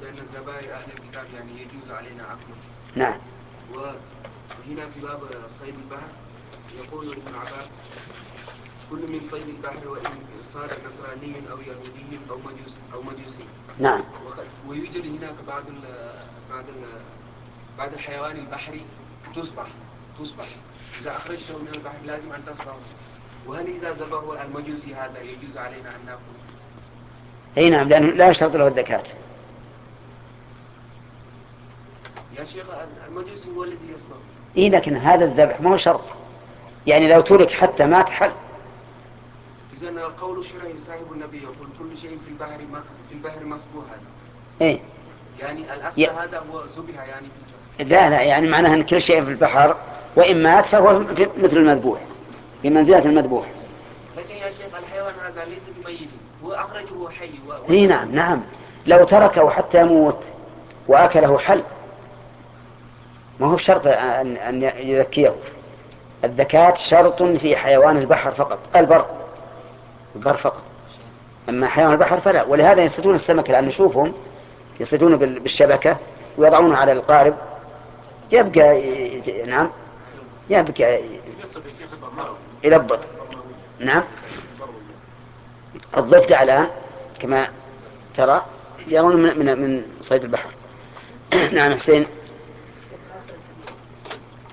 بأن الذبائح أهل الكتاب يعني يجوز علينا أكله. نعم. وهنا في باب صيد البحر يقول ابن عباس كل من صيد البحر وإن صار نصراني أو يهودي أو مجوسي. نعم. ويوجد هناك بعض بعض الحيوان البحري تصبح إذا أخرجته من البحر لازم أن تصبح. وهل إذا ذبحه المجوسي هذا يجوز علينا أن نأكل؟ أي نعم، لأنه لا يشترط له الزكاة. يا شيخ المجوسي هو الذي يصبح. إيه لكن هذا الذبح ما هو شرط، يعني لو ترك حتى مات حل. إذا القول الشرعي صاحب النبي يقول كل شيء في البحر مصبوح هذا. إيه يعني الأصل هذا هو ذبح يعني في الجسد. لا يعني معناها أن كل شيء في البحر وإن مات فهو مثل المذبوح بمنزلة المذبوح. لكن يا شيخ الحيوان هذا ليس بميت، هو أخرجه حي. إيه نعم لو تركه حتى يموت وأكله حل، ما هو بشرط أن يذكيه. الذكاة شرط في حيوان البحر فقط، البر فقط، أما حيوان البحر فلا. ولهذا يصيدون السمك الآن نشوفهم يصيدون بالشبكة ويضعونه على القارب يبقى نعم يبقى يلبط. نعم. الضفدع الآن كما ترى يرون من صيد البحر. نعم حسين.